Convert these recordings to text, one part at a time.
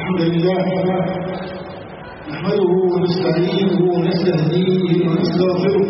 الحمد لله نحمده ونستعينه ونستهديه ونستغفره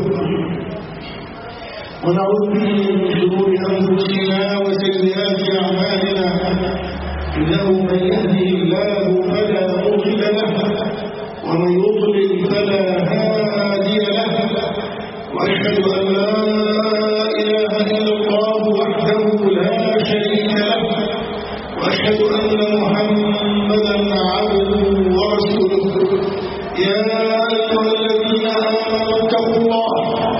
ونعوذ به من شرور أنفسنا وسيئات أعمالنا إنه من يهده الله فلا مضل له ومن يضلل فلا هادي له وأشهد أن لا إله إلا الله وحده لا شريك له وأشهد أن محمدا عبده ورسوله يا أيها الذين آمنوا اتقوا الله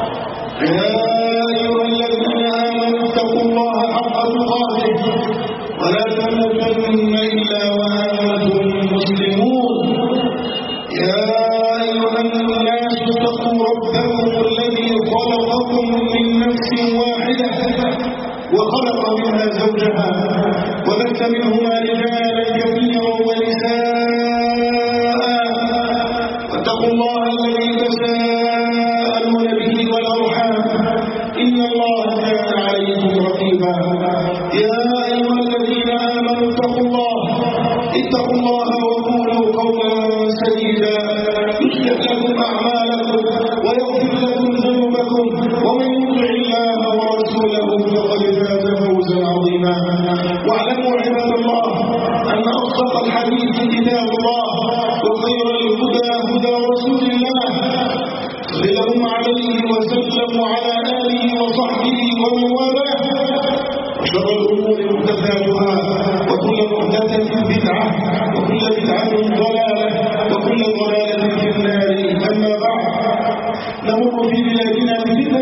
حق تقاته ولا تموتن إلا وأنتم مسلمون يا أيها الناس اتقوا ربكم الذي خلقكم من نفس واحدة وخلق منها زوجها وبث منهما رجالا كثيرا ونساء واتقوا الله الذي تساءلون به والأرحام إن الله كان عليكم رقيبا يا أيها الذين آمنوا اتقوا الله وقولوا قولا سديدا يصلح لكم أعمالكم ويغفر لكم ذنوبكم ومن يطع الله ورسوله فقد فاز فوزا عظيما واعلموا عباد الله أن أصدق الحديث كتاب الله وخير الهدى هدى رسول الله صلى الله عليه وسلم وعلى آله وصحبه ومن والاه وشر الأمور محدثاتها وكل محدثة بدعة وكل بدعة ضلالة وكل ضلالة في النار أما بعد نمر في بلادنا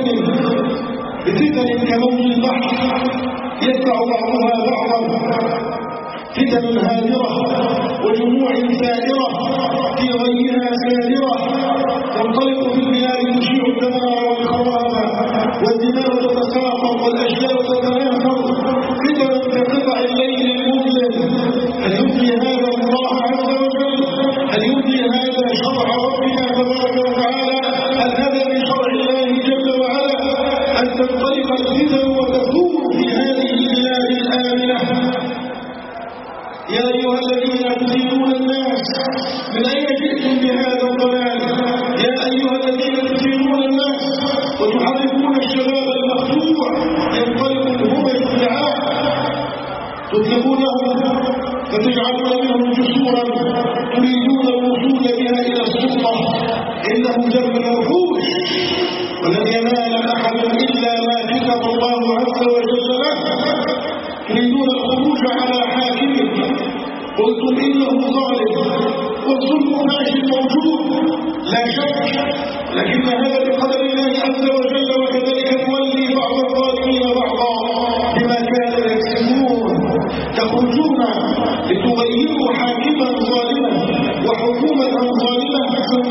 بفتن كموج البحر يتبع بعضها بعضا فتن هادرة وجموع سائرة في غيها سائرة تنطلق في البلاد تشيع الدمار والخراب والدماء تتساقط والأشجار تتناثر فتن كقطع الليل المظلم هل يبدي هذا الله عز وجل؟ هل يبدي هذا شرع ربنا تبارك وتعالى؟ هل هذا من شرع الله جل وعلا أن تنطلق الفتن وتثور في هذه البلاد الآمنة؟ يا أيها الذين تثيرون الناس من أين جئتم بهذا الضلال؟ يا أيها الذين تثيرون الناس وتحركون الشباب المخدوع ينطلق الهمم الدعاء تطلبونهم فتجعلون منهم جسورا تريدون الوصول بها إلى السلطة إنه جرم الوحوش ولن ينال أحد إلا ما كتب الله عز وجل له تريدون الخروج على حاكمه قلتم إنه ظالم والظلم ماشي موجود لا شك لكن هذا بقدر الله عز وجل وكذلك نولي بعض الظالمين بعضا بما كانوا يكسبون تخرجون لتغيروا حاكما ظالما وحكومة ظالمة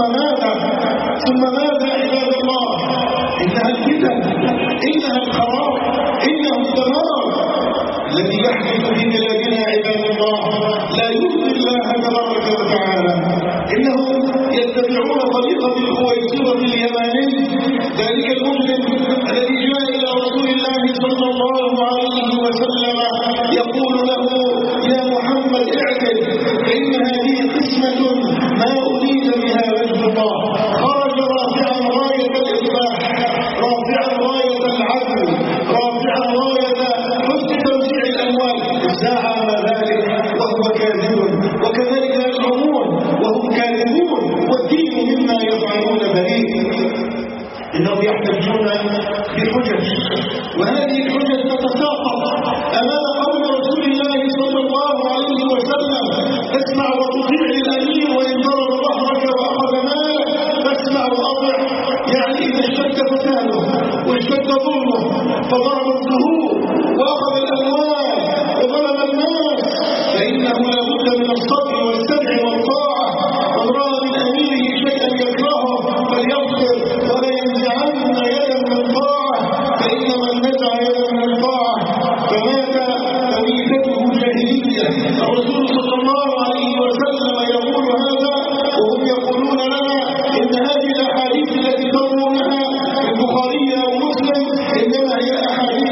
ثم ماذا عباد الله؟ إنها الفتن إنها الخراب إنه الدمار الذي يحدث في بلادنا عباد الله لا يرضي الله تبارك وتعالى إنهم يتبعون طريقة الخويصرة اليماني ذلك المسلم الذي جاء إلى رسول الله صلى الله عليه وسلم يقول له يا محمد اعتد فإن هذه قسمة ما أريد بها وجه الله خرج رافعا راية الإصلاح رافعا راية العدل رافعا راية حسن توزيع الأموال زعم ذلك وهو كاذب وكذلك يزعمون وهم كاذبون والدين مما يفعلون بريء إنهم يحتجون بحجج وهذه الحجج تتساقط أمام قول رسول الله صلى الله عليه وسلم اسمع وتطيع للأمير وإن ضرب ظهرك وأخذ مالك فاسمع وأطع يعني إذا اشتد فساده واشتد ظلمه فضرب الظهور وأخذ الأموال وظلم الناس فإنه لابد من الصبر والسمع والطاعة من رأى من أميره شيئا يكرهه فليصبر ولا ينزعن يدا من طاعة فإن من نزع يدا من طاعة فمات فميتته جاهلية الرسول صلى الله عليه وسلم يقول هذا وهم يقولون لنا إن هذه الأحاديث التي تروونها البخاري ومسلم إنما هي أحاديث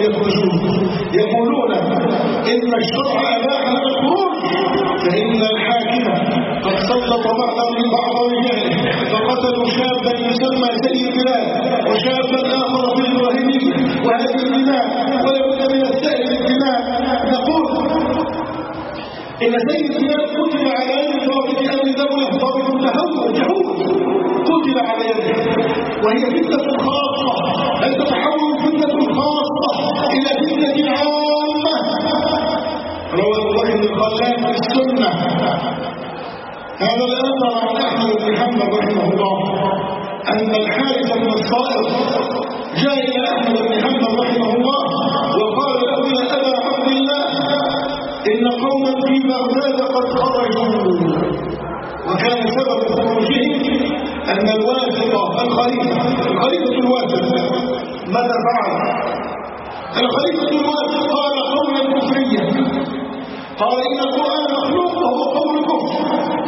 يخرجون يقولون إن الشرع أباح لنا الخروج، فإن الحاكم قد سلط بعض رجاله فقتلوا شابا يسمى سيد بلال وشابا آخر في الوهمية، وهذه الدماء ولا بد من السائل الدماء. نقول إن سيد بلال قتل على يد ضابط أمن دولة، ضابط جهود قتل على يده، وهي فتنة خاصة، هل تتحول فتنة خاصة إلى فتنة عامة؟ روى الله بن الخلال في السنة هذا الأثر عن أحمد بن حنبل رحمه الله أن الحارث بن الصائغ جاء إلى أحمد بن حنبل رحمه الله وقال له يا أبا عبد الله إن قوما في بغداد قد خرجوا، وكان سبب خروجهم أن الواثق الخليفة الواثق ماذا فعل؟ الخليفة الواثق قال قولا كفريا، قال إن القرآن مخلوق وهو قول كفر،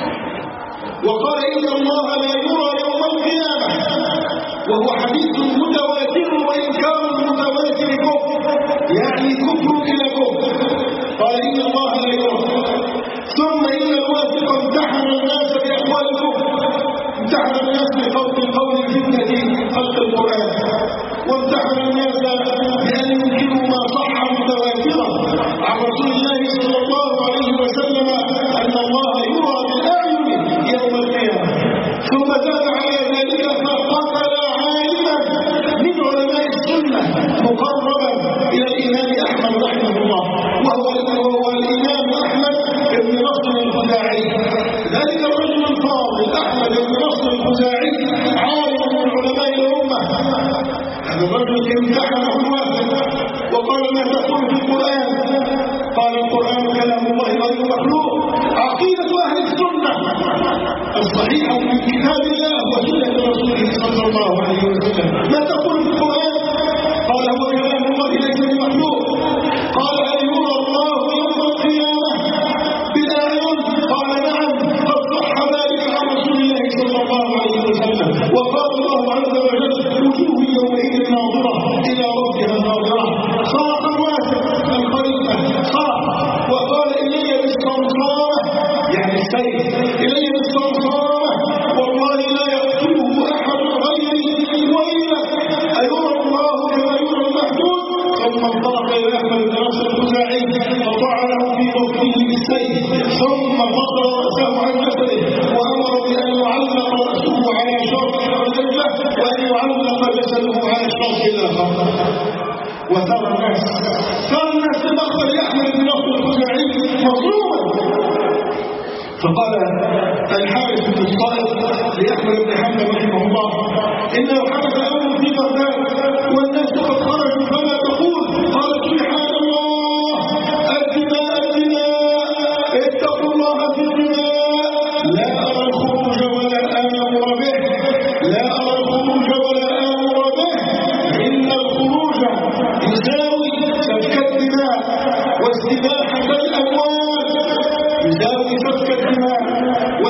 وقال إن الله لا يرى يوم القيامة وهو حديث متواتر، وإنكار المتواتر كفر، يعني كفر إلى كفر، قال إن الله لا يرى. ثم إن الواثق امتحن الناس بأقوال الكفر، امتحن الناس بقول الفتنة خلق القرآن، وامتحن الناس بأن ينكروا ما صح متواترا عن رسول الله صلى الله عليه وسلم أن الله يرى بالأعين يوم القيامة. ثم زاد على ذلك فقتل عالما من علماء السنة مقربا إلى الإمام أحمد رحمه الله، وهو الإمام أحمد بن نصر الخزاعي. ذلك الرجل الفاضل أحمد بن نصر الخزاعي عالم من علماء الأمة، هذا الرجل امتحنه الواثق وقال ما تقول في القرآن؟ قال القرآن كلام الله غير مخلوق. عقيدة أهل السنة الصحيحة من كتاب الله وسنة رسوله صلى الله عليه وسلم. ما تقول في القرآن؟ قال هو كلام الله ليس بمخلوق. قال هل يرى الله يوم القيامة بالأعين؟ قال نعم، قد صح ذلك عن رسول الله صلى الله عليه وسلم. وقال الله عز وجل وجوه يومئذ ناظرة إلى ربها ناظرة. صرخ الواثق الخليفة صرخ وقال إلي بالصرصارة، يعني السيف، إلي بالصرصارة والله لا يقتله أحد غيري وإلك أيرى الله كما يرى المحدود. ثم انطلق إلى أحمد بن نصر الخزاعي فطعنه في وجهه بالسيف، ثم فصل رأسه عن جسده وأمر بأن يعلق رأسه على شرط الرجلة وأن يعلق جسده على الشرط الآخر. وترى الناس بمقتل أحمد بن نصر الخزاعي مظلوما. فقال الحارث بن الصائغ لأحمد بن حنبل رحمه الله إنه حدث أمر في بغداد والناس قد خرجوا فما تقول؟ قال سبحان الله، الدماء اتقوا الله في الدماء، لا أرى الخروج ولا آمر به، لا أرى الخروج ولا آمر به، إن الخروج يساوي سفك الدماء واستباحة الأموال، يساوي سفك الدماء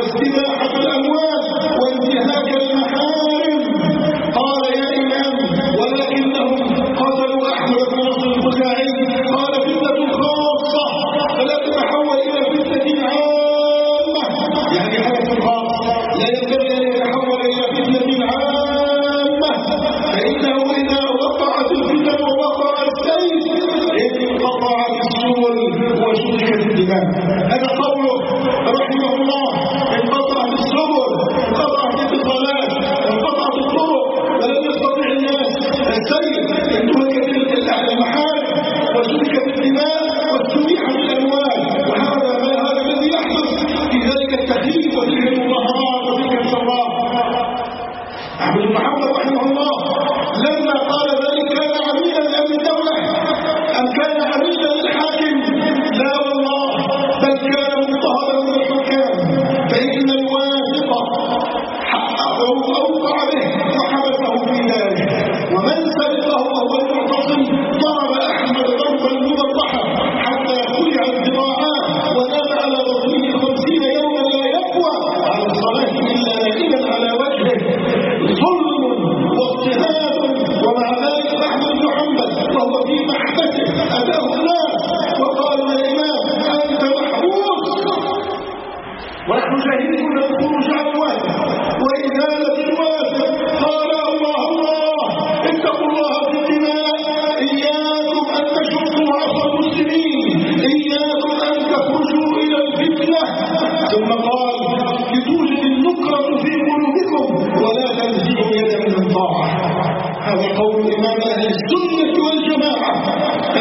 واستباحة الأموال وانتهاك المحارم. قال يا إمام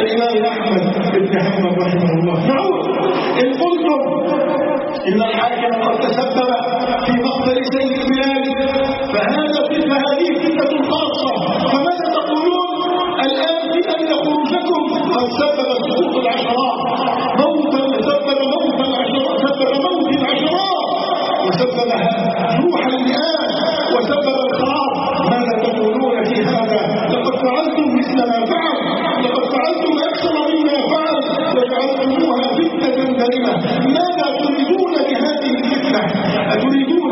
الإمام أحمد بن حنبل رحمه الله. نعود إن قلتم إن الحاكم قد تسبب في مقتل سيد بلال فهذه فتنة خاصة، فماذا تقولون الآن في أن خروجكم قد سبب سقوط العشرات، سبب موت العشرات وسبب جروح المئات وسبب الخراب، ماذا تقولون في هذا؟ لقد فعلتم مثل ما فعل، لقد فعلتم أكثر مما فعل وجعلتموها فتنة دائمة. ماذا تريدون بهذه الفتنة؟ أتريدون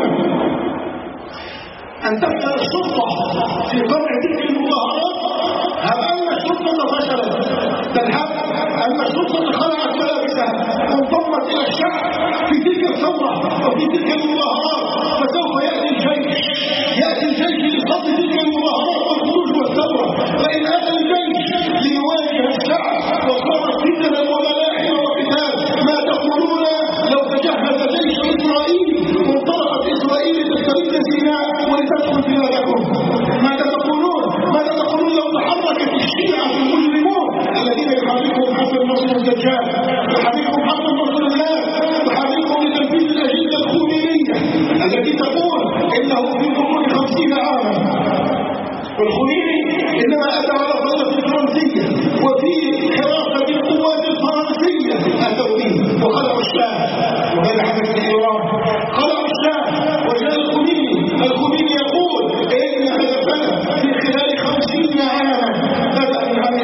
أن تفعل الشرطة في قمع تلك المظاهرات؟ أن الشرطة فشلت تذهب، أن الشرطة خلعت ملابسها وانضمت إلى الشعب في تلك الثورة وفي تلك المظاهرات، فسوف يأتي الجيش لصد تلك المظاهرات والخروج والثورة، فإن أتى الجيش ليواجه الشعب وصارت فتنة وملاحم وقتال، ما تقولون لو تجهز جيش إسرائيل وانطلقت إسرائيل لتسترد سيناء ولتدخل بلادكم؟ ماذا تقولون لو تحركت الشيعة المجرمون الذين يحركهم حسن نصر الدجال، يحركهم حسن نصر الله، يحركهم لتنفيذ الأجندة الخمينية التي تقول إنه في مرور 50 عاما، والخميني إنما أتى على الدولة الفرنسية وفي حراسة القوات الفرنسية أتوا به وخلعوا الشام. وماذا حدث في إيران؟ خلعوا الشام وجاء الخميني يقول إن هدفنا في خلال 50 عاما، بدأ من عام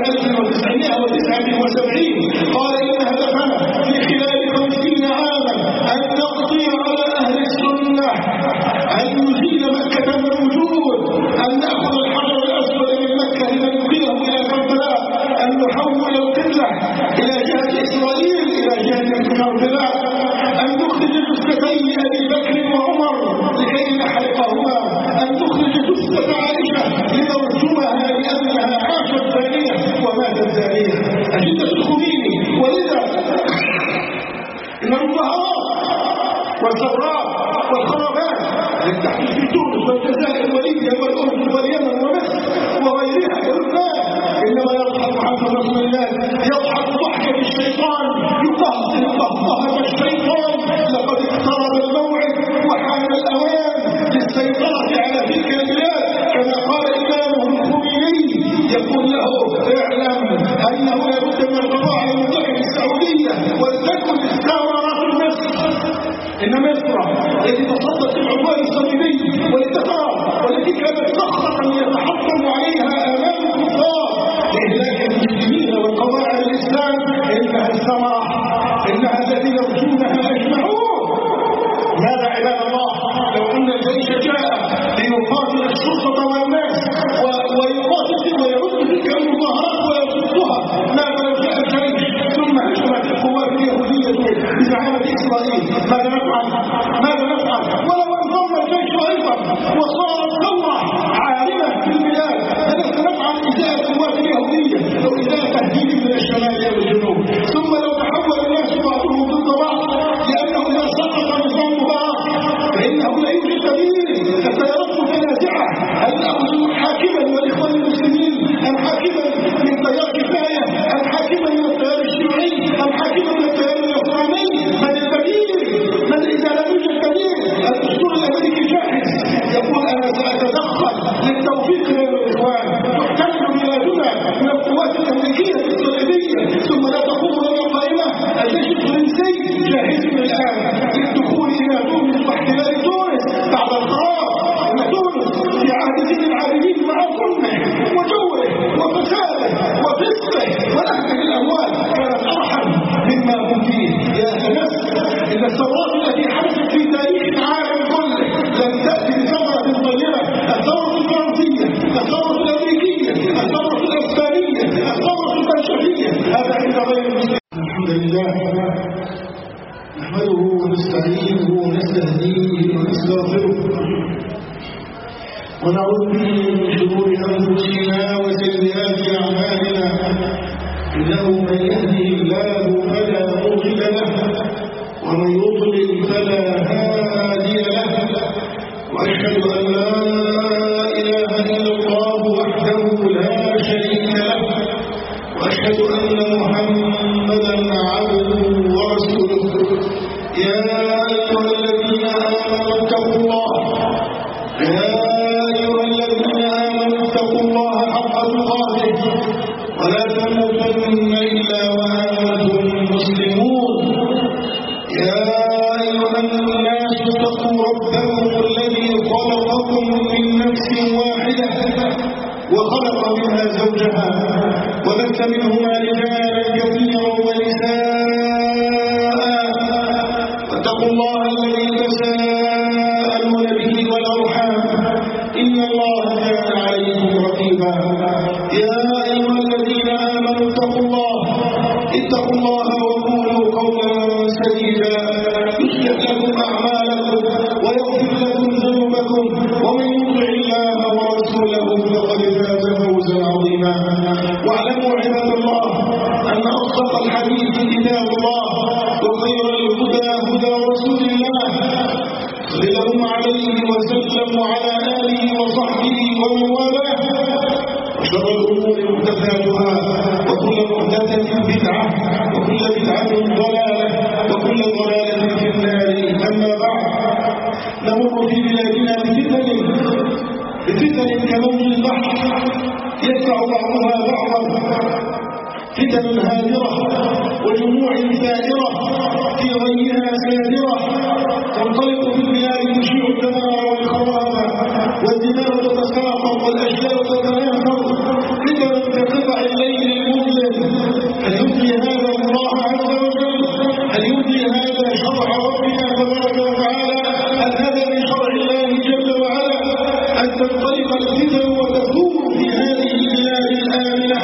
1979 قال إن هدفنا في خلال 50 عاما أن نقضي على أهل السنة، أن نزيل مكة من الوجود، أن نأخذ الحجر الأسود من مكة لننقله إلى كربلاء، أن نحول القبلة إلى جهة إسرائيل إلى جهة كربلاء، أن نخرج جثتين أبي بكر وعمر لكي نحرقهما، أن نخرج جثة عائشة لنرجمها لأنها عاشت زانية وماتت زانية. أجندة الخميني. ولذا إن المظاهرات والثورات والخرابات التي تحدث في تونس والجزائر وليبيا والأردن واليمن ومصر وغيرها ولبنان إنما يضحك حسن رسول الله، يضحك ضحكة الشيطان، يقهقه قهقهة الشيطان. لقد اقترب الموعد وحان الأوان للسيطرة على تلك البلاد، كما قال إمامه الخميني يقول له اعلم أنه لابد من القضاء على المملكة السعودية ولتكن استعمارات مصر. إن مصر التي تصدت العدوان الصليبي والاتفاق والتي كانت صخرة يتحطم عليها آمال الكفار لإهلاك المسلمين والقضاء على الإسلام، إنها الثمرة، إنها التي يرجونها أجمعون. ماذا عباد الله لو أن الجيش جاء ليقاتل الشرطة والناس ويقاتل ويرد تلك المظاهرات ويصدها؟ ماذا لو جاء الجيش ثم هجمت القوات اليهودية بزعامة إسرائيل؟ ماذا نفعل؟ ولو انضم الجيش أيضا وصارت ثورة عارمة في البلاد، ماذا سنفعل إزاء القوات اليهودية أو إزاء تهديد من الشمال إلى الجنوب؟ ثم لو تحول الناس بعضهم ضد بعض لأنه ما سقط نظام مبارك فإنه لا يوجد بديل، فسيرد تنازعة هل نأخذ حاكما والإخوان المسلمين أم حاكما من تيار كفاية أم حاكما من التيار الشيوعي أم حاكما من التيار الإسلامي؟ من البديل؟ من إذا لم يوجد بديل؟ الدستور الأمريكي جاهز يقول أنا سأتدخل للتوفيق بين الإخوان، تحتل بلادنا من القوات الأمريكية الصليبية ثم لا تقوم لنا قائمة. الجيش الفرنسي جاهز الآن للدخول إلى تونس واحتلال تونس بعد الخراب. إن تونس في عهد زين العابدين مع ظلمه وجوره وفساده وفسقه ونهبه الأموال كانت أرحم مما هم فيه. يا أهل مصر، إن الثورات التي حدثت في تاريخ العالم كله لم تأتي بثمرة طيبة. الثورة الفرنسية، الثورة الأمريكية، الثورة الإسبانية، الثورة البلشفية، هذا عند غير المسلمين. الحمد لله نحمده ونستعينه ونستهديه ونستغفره ونعوذ به من شرور أنفسنا وسيئات أعمالنا، إنه من يهده الله فلا مضل له ومن يضلل فلا هادي له، وأشهد أن لا إله إلا الله وحده لا شريك له، وأشهد وأشهد أن محمدا عبده ورسوله. يا أيها الذين آمنوا اتقوا الله حق تقاته ولا تموتن إلا وأنتم مسلمون. يا أيها الناس اتقوا ربكم الذي خلقكم من نفس واحدة وخلق منها زوجها وبث منهما رجالا كثيرا ونساء واتقوا الله الذي تساءلون به والأرحام إن الله كان عليكم رقيبا. يا أيها الذين آمنوا اتقوا الله وقولوا قولا سديدا يصلح لكم أعمالكم ويغفر لكم ذنوبكم ومن يطع الله ورسوله فقد فاز فوزا عظيما. واعلموا عباد الله أن أصدق الحديث كتاب الله وخير الهدى هدى رسول الله صلى الله عليه وسلم وعلى آله وصحبه ومن والاه. وشر الأمور محدثاتها وكل محدثة بدعة وكل بدعة ضلالة وكل ضلالة في النار. أما بعد، نمر في بلادنا بفتن كموج البحر يدفع بعضها بعضا، فتن هادرة وجموع ثائرة في غيها سادرة تنطلق في البلاد تشيع الدمار والخراب والدماء تتساقط والأشجار تتناثر فتن كقطع الليل المظلم. هل يمضي هذا الله عز وجل؟ هل يمضي هذا شرع ربنا تبارك وتعالى؟ هل هذا من شرع الله جل وعلا أن تنطلق الفتن وتثور في هذه البلاد الآمنة؟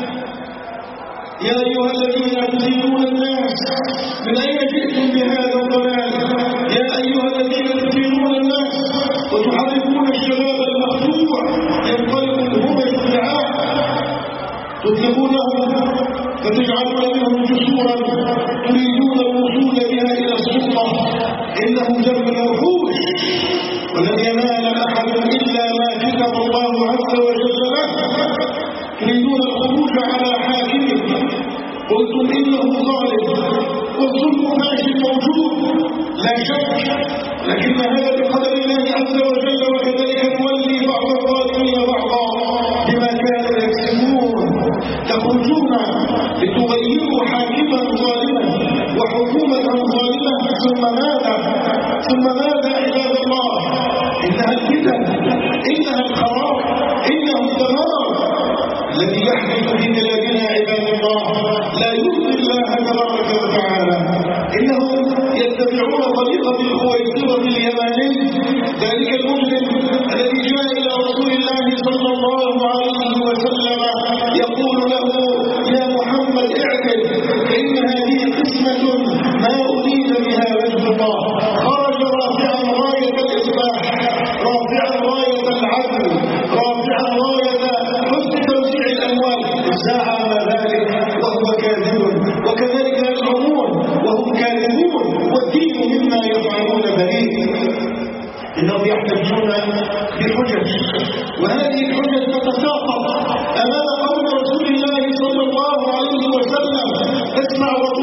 يا أيها الذين تثيرون الناس، من أين جئتم بهذا الضلال؟ يا أيها الذين تثيرون الناس وتحركون الشباب المخدوع ينطلق الهمج الدعاء، تطلقونهم فتجعلون منهم جسورا تريدون الوصول بها إلى السلطة. إنه جرم الوحوش ولن ينال أحد إلا ما كتب الله عز وجل له. تريدون الخروج على حاكمه، قلتم إنه ظالم والظلم ماشي موجود لا شك، لكن هذا بقدر الله عز وجل، وكذلك نولي بعض الظالمين بعضا بما كانوا يكسبون. تخرجون لتغيروا حاكما ظالما وحكومة ظالمة، ثم ماذا عباد الله؟ إنها الفتن، إنها الخراب، إنه الدمار الذي يحدث في بلادنا عباد الله لا يرضي الله تبارك وتعالى. إنهم يتبعون طريقة الخويصرة اليماني، ذلك المسلم الذي جاء إلى رسول الله صلى الله عليه وسلم يقول له: يا محمد اعدل، فإن هذه قسمة ما أريد بها وجه الله. خرج رافعا راية الإصلاح، رافعا راية العدل، رافعا راية حسن توزيع الأموال. زعم ذلك وهو كاذب، وكذلك يزعمون وهم كاذبون، والدين مما يفعلون بريء. إنهم يحتجون بحجج، وهذه الحجج تتساقط أمام قول رسول الله صلى الله عليه وسلم. اسمع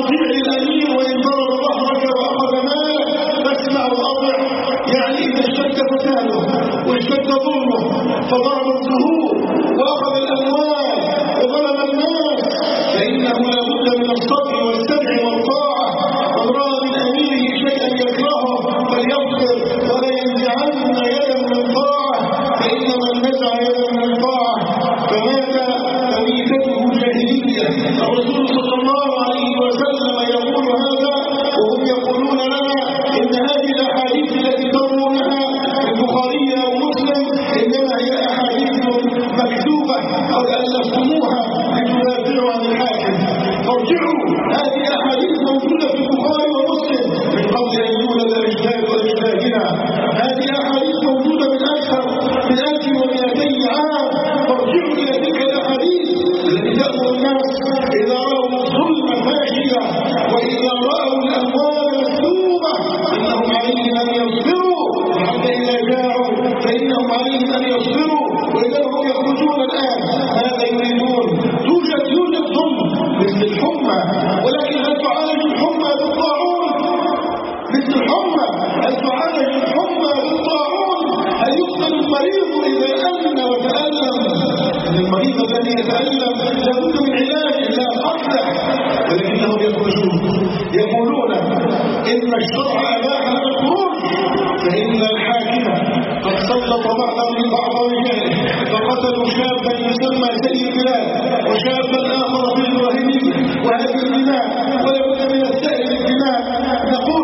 قتلوا شابا يسمى سيد بلال وشابا آخر في الإبراهيمية، وهذه الدماء ولا بد من السائل الدماء. نقول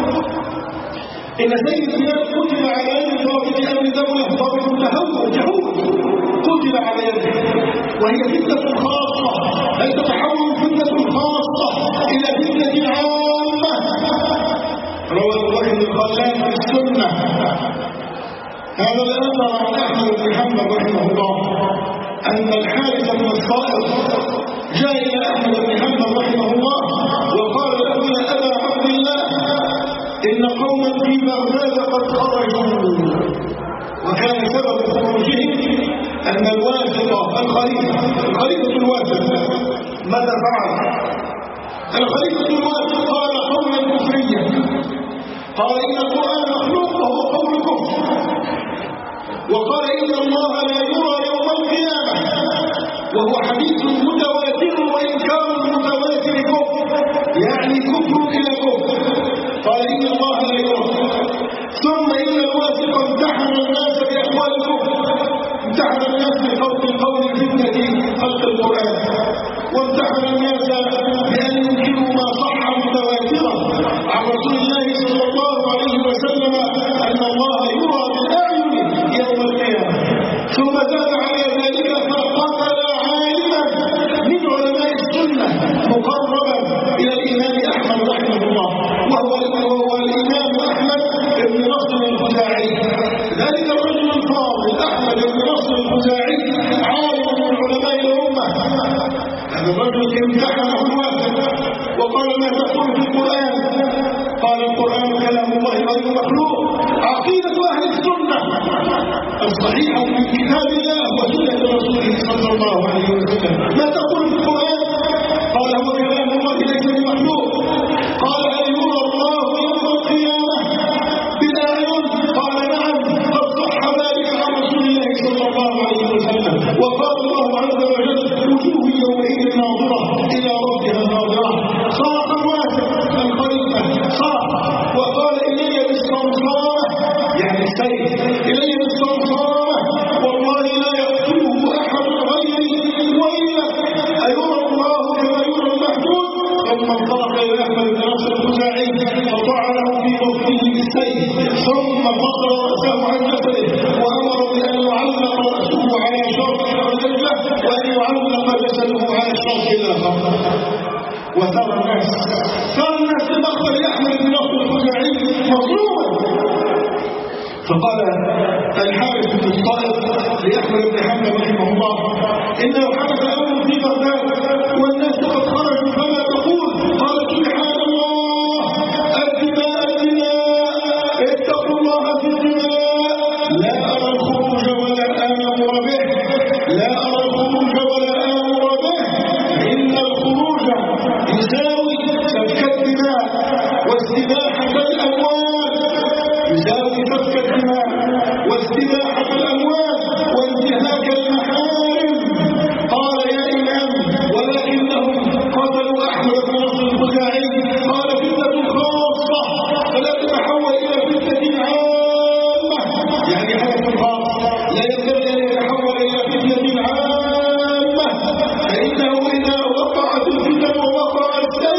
إن سيد بلال قتل على يد ضابط أمن دولة، ضابط جهود قتل على يده، وهي فتنة خاصة، هل تتحول فتنة خاصة إلى فتنة عامة؟ روى ابن الخلال في السنة هذا الأثر عن أحمد بن حنبل رحمه الله أن الحارث بن الصائغ جاء إلى أحمد بن حنبل رحمه الله وقال له: يا أبا عبد الله، إن قوما في بغداد قد خرجوا. وكان سبب خروجهم أن الواسطة الخليفة الواسط ماذا فعل؟ الخليفة الواسط قال قولا كفريا، قال إن القرآن مخلوق وهو قول كفر، وقال إن الله لا يرى يوم القيامة، وهو حديث متواتر، وإنكار المتواتر كفر، يعني كفر إلى كفر. قال إن الله لا يرى. ثم إن الواسط امتحن الناس بأقوال الكفر، امتحن الناس بقول فتنة خلق القرآن، وامتحن الناس بأن ينكروا ما صح متواترا عن رسول الله صلى الله عليه وسلم أن الله يرى بالأعين يوم القيامة. ثم زاد على ذلك فقتل عالما من علماء السنة مقربا إلى الإمام أحمد رحمه الله، وهو الإمام أحمد بن نصر الخزاعي. ذلك الرجل الفاضل أحمد بن نصر الخزاعي عالم من علماء الأمة. هذا الرجل امتحنه الواسط وقال: ما تقول في القرآن؟ قال: القرآن كلام الله غير مخلوق. عقيدة أهل السنة الصحيحة من كتاب الله وسنة رسوله صلى الله عليه وسلم. ما تقول في القرآن؟ قال: هو كلام الله ليس بمخلوق. قال: هل يرى الله يوم القيامة بالأعين؟ قال: نعم، قد صح ذلك عن رسول الله صلى الله عليه وسلم. وقال الله عز وجل: وجوه يومئذ ناظرة إلى ربها ناظرة. صاح الواسط الخليفة صاح وقال: إلي بالصمصامة، يعني السيف، إلي بالصمصامة، والله لا يقتله أحد غيري وإلا أيرى الله كما يرى المحدود. ثم انطلق إلى أحمد بن نصر الخزاعي فطعنه في بطنه بالسيف، ثم فصل رأسه عن جسده، وأمر بأن يعلق رأسه على شرط الرجلة وأن يعلق جسده على الشرط الآخر. وثار الناس لمقتل أحمد بن نصر الخزاعي مظلوما. فقال الحارث بن الصائغ لأحمد بن حنبل رحمه الله: إنه حدث أمر في بغداد والناس قد خرجوا، فما تقول؟ قال: سبحان الله، الدماء اتقوا الله في الدماء، لا أرى الخروج ولا آمر به، لا أرى الخروج ولا آمر به، إن الخروج يساوي سفك الدماء واستباحة الأموال، يساوي سفك الدماء واستباحة الأموال وانتهاك المحارم. قال: يا إمام، ولكنهم قتلوا أحمد بن نصر الخزاعي. قال: فتنة خاصة فلا تتحول إلى فتنة عامة، يعني حدث خاص لا ينبغي أن يتحول إلى فتنة عامة، فإنه إذا وقعت الفتن ووقع السبب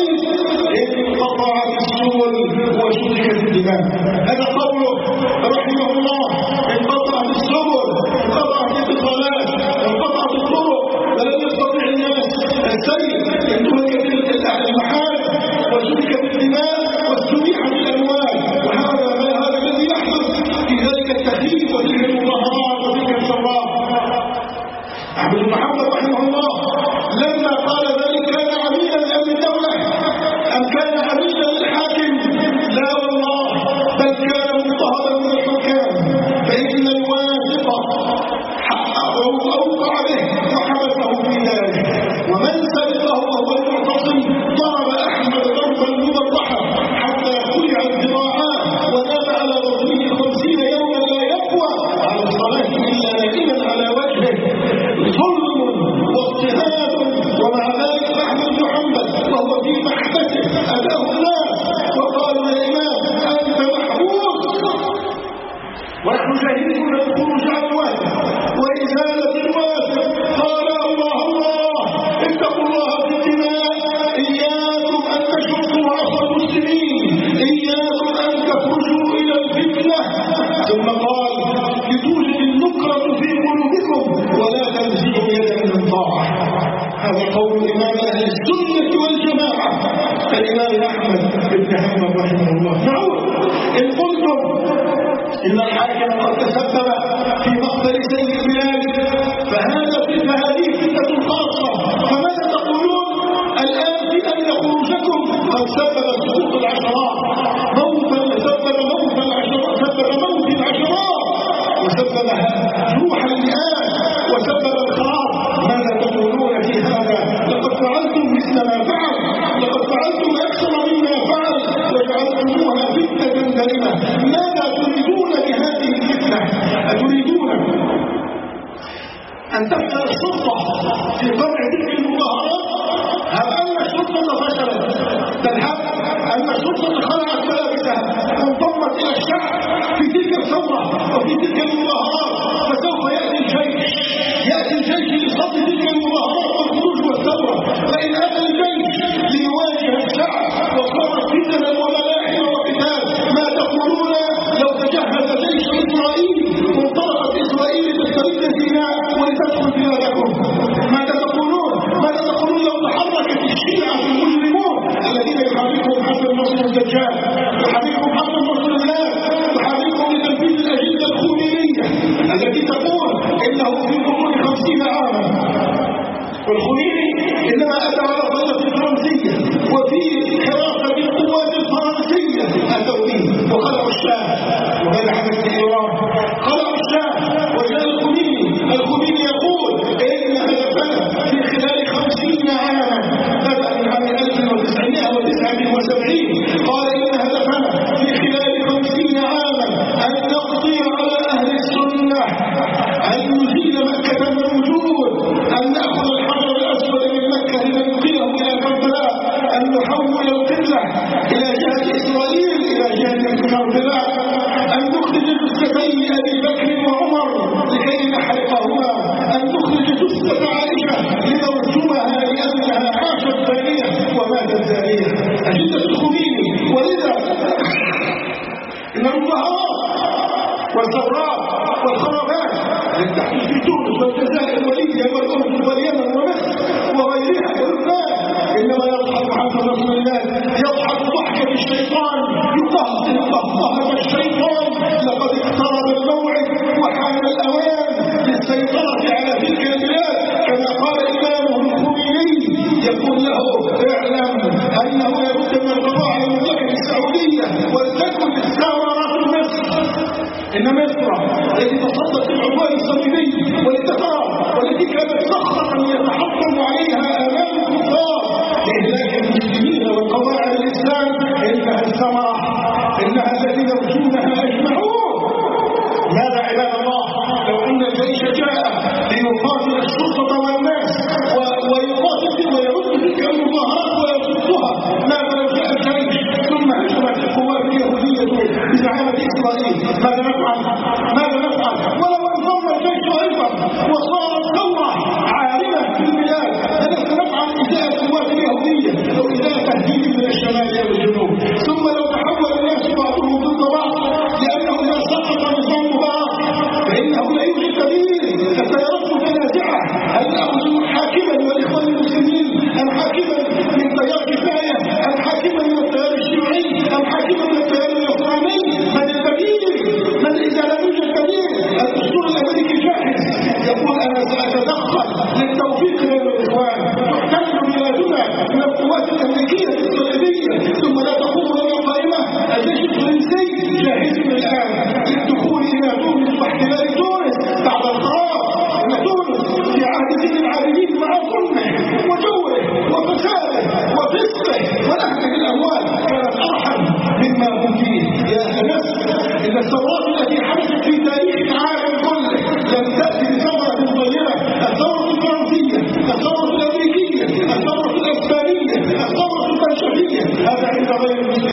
قول إمام أهل السنة والجماعة الإمام أحمد بن حنبل رحمه الله. نعود إن قلتم إن الحاكم قد تسبب في مقتل سيد البلاد فهذه فتنة خاصة، فماذا تقولون الآن في أن خروجكم قد سبب سقوط العشرات، سبب موت العشرات وسبب جروح المئات وسبب الخراب. ماذا تقولون في هذا؟ لقد فعلتم مثل ما فعل، لقد فعلتم أكثر مما فعل وجعلتموها فتنة دائمة. ماذا تريدون بهذه الفتنة؟ أتريدون أن تفشل الشرطة في قمع تلك المظاهرات؟ هل أن الشرطة فشلت؟ تلحق أن الشرطة خلعت ملابسها وانضمت إلى الشعب في تلك الثورة وفي تلك المظاهرات، فسوف يأتي الجيش لصد تلك المظاهرات والخروج والثورة. فإن أتى الجيش ليواجه الشعب وصارت فتنة وملاحم وقتال، ما تقولون لو تجهز جيش إسرائيل وانطلقت إسرائيل لتسترد سيناء ولتدخل بلادكم؟ ماذا تقولون لو تحركت الشيعة المجرمون الذين يحاربهم حسن نصر الدجال، يحاربهم حسن نصر الله، يحاربهم لتنفيذ الأجندة الخمينية التي تقول إنه في غضون 50 عاما، والخميني إنما أتى على ظلة الفرنسية وفي حراسة القوات الفرنسية أتوا به وخلعوا الشام. وماذا حدث في إيران؟ خلعوا الشام وجاء الخميني يقول إن هدفنا في خلال 50 عاما، بدأ من عام 1979 قال إن هدفنا في خلال 50 عاما أن نقضي على أهل السنة، أن نزيل مكة من الوجود، أن نأخذ الحجر الأسود من مكة لننقله إلى كربلاء، أن نحول القبلة إلى جهة إسرائيل إلى جهة كربلاء، أن نخرج جثتين أبي بكر وعمر لكي نحرقهما، أن نخرج جثة عائشة لنرجمها لأنها عاشت زانية وماتت زانية. أجندة الخميني. ولذا إن المظاهرات والثورات والخرابات التي تحدث في تونس والجزائر وليبيا والأردن واليمن ومصر وغيرها ولبنان إنما يضحك حسن رسول الله